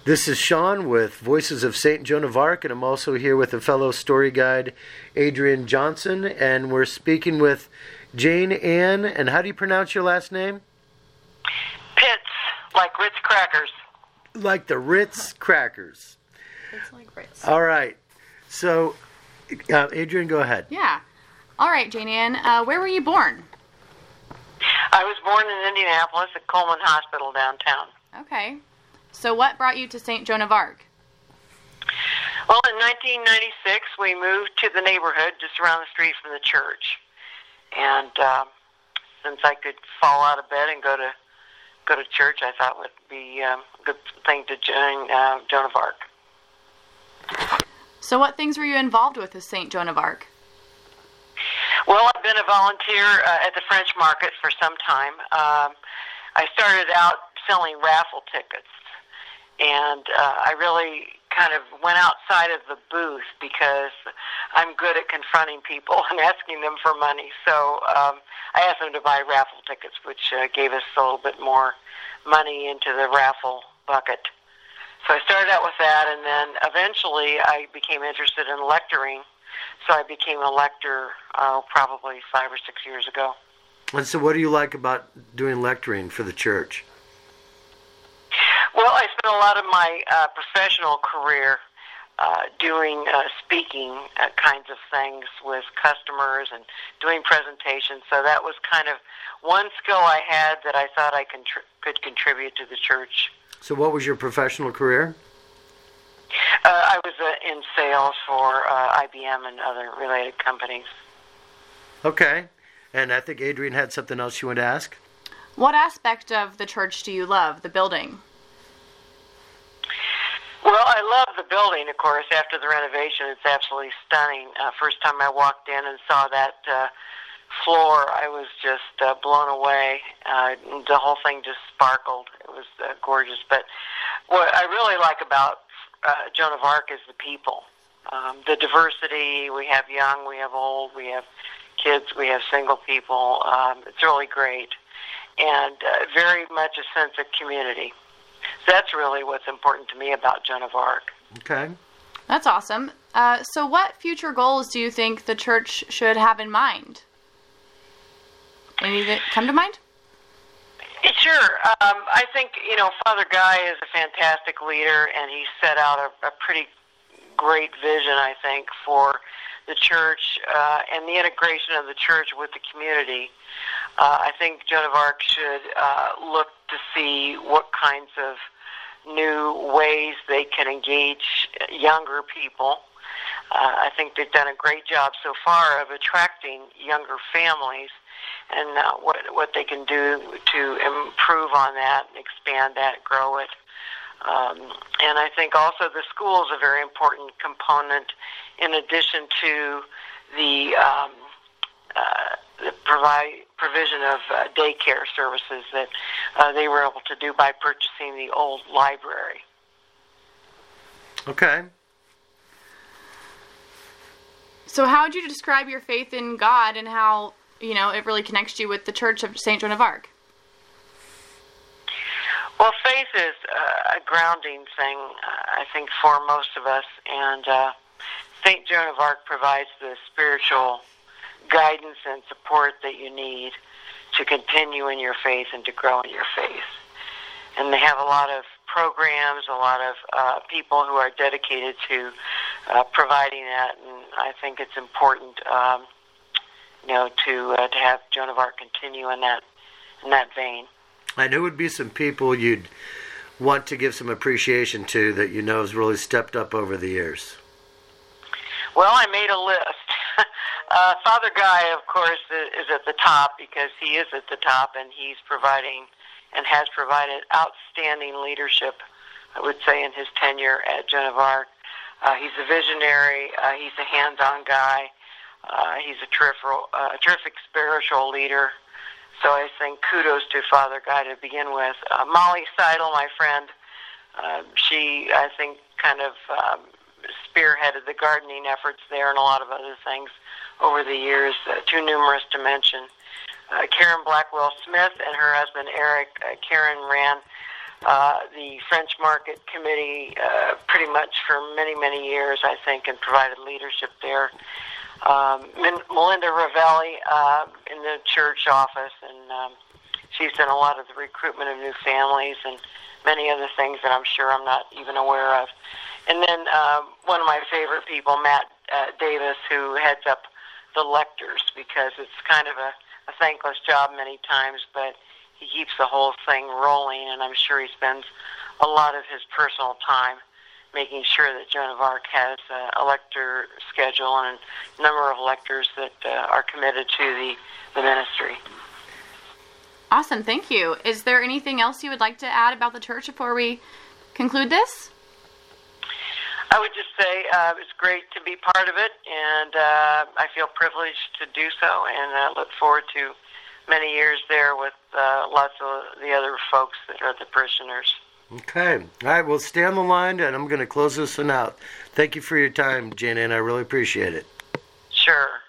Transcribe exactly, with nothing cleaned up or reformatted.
This is Sean with Voices of Saint Joan of Arc, and I'm also here with a fellow story guide, Adrian Johnson, and we're speaking with Jane Ann. And how do you pronounce your last name? Pitts, like Ritz crackers. Like the Ritz crackers. It's like Ritz. All right. So, uh, Adrian, go ahead. Yeah. All right, Jane Ann, uh, where were you born? I was born in Indianapolis at Coleman Hospital downtown. Okay. So what brought you to Saint Joan of Arc? Well, in nineteen ninety-six, we moved to the neighborhood just around the street from the church. And um, since I could fall out of bed and go to go to church, I thought it would be um, a good thing to join uh, Joan of Arc. So what things were you involved with as Saint Joan of Arc? Well, I've been a volunteer uh, at the French Market for some time. Um, I started out selling raffle tickets. And uh, I really kind of went outside of the booth because I'm good at confronting people and asking them for money. So um, I asked them to buy raffle tickets, which uh, gave us a little bit more money into the raffle bucket. So I started out with that, and then eventually I became interested in lecturing. So I became a lector uh, probably five or six years ago. And so what do you like about doing lecturing for the church? Well, I spent a lot of my uh, professional career uh, doing uh, speaking uh, kinds of things with customers and doing presentations. So that was kind of one skill I had that I thought I contri- could contribute to the church. So what was your professional career? Uh, I was uh, in sales for uh, I B M and other related companies. Okay. And I think Adrian had something else you wanted to ask? What aspect of the church do you love, the building? Well, I love the building, of course. After the renovation, it's absolutely stunning. Uh, first time I walked in and saw that uh, floor, I was just uh, blown away. Uh, the whole thing just sparkled. It was uh, gorgeous. But what I really like about uh, Joan of Arc is the people. Um, the diversity. We have young, we have old, we have kids, we have single people. Um, it's really great. And uh, very much a sense of community. That's really what's important to me about Joan of Arc. Okay. That's awesome. Uh, so what future goals do you think the church should have in mind? Any that come to mind? Sure. Um, I think, you know, Father Guy is a fantastic leader, and he set out a, a pretty great vision, I think, for the church uh, and the integration of the church with the community. Uh, I think Joan of Arc should uh, look to see what kinds of new ways they can engage younger people. Uh, I think they've done a great job so far of attracting younger families, and uh, what what they can do to improve on that, expand that, grow it. Um, and I think also the school is a very important component in addition to the um, uh, the provide, provision of uh, daycare services that uh, they were able to do by purchasing the old library. Okay. So how would you describe your faith in God and how, you know, it really connects you with the Church of Saint Joan of Arc? Well, faith is uh, a grounding thing, uh, I think, for most of us, and uh, Saint Joan of Arc provides the spiritual guidance and support that you need to continue in your faith and to grow in your faith. And they have a lot of programs, a lot of uh, people who are dedicated to uh, providing that, and I think it's important, um, you know, to uh, to have Joan of Arc continue in that in that vein. And who would be some people you'd want to give some appreciation to that you know has really stepped up over the years? Well, I made a list. uh, Father Guy, of course, is at the top because he is at the top, and he's providing and has provided outstanding leadership, I would say, in his tenure at Joan of Arc. Uh, he's a visionary. Uh, he's a hands-on guy. Uh, he's a terrific, uh, a terrific spiritual leader. So I think kudos to Father Guy to begin with. Uh, Molly Seidel, my friend, uh, she, I think, kind of um, spearheaded the gardening efforts there and a lot of other things over the years, uh, too numerous to mention. Uh, Karen Blackwell Smith and her husband Eric. Uh, Karen ran uh, the French Market Committee uh, pretty much for many, many years, I think, and provided leadership there. Um, Melinda Ravelli uh, in the church office, and um, she's done a lot of the recruitment of new families and many other things that I'm sure I'm not even aware of. And then um, one of my favorite people, Matt uh, Davis, who heads up the lectors, because it's kind of a, a thankless job many times, but he keeps the whole thing rolling, and I'm sure he spends a lot of his personal time making sure that Joan of Arc has uh, a lector schedule and a number of lectors that uh, are committed to the, the ministry. Awesome, thank you. Is there anything else you would like to add about the church before we conclude this? I would just say uh, it's great to be part of it, and uh, I feel privileged to do so, and uh, look forward to many years there with uh, lots of the other folks that are the parishioners. Okay. All right, well, stay on the line, and I'm going to close this one out. Thank you for your time, Jane Ann. I really appreciate it. Sure.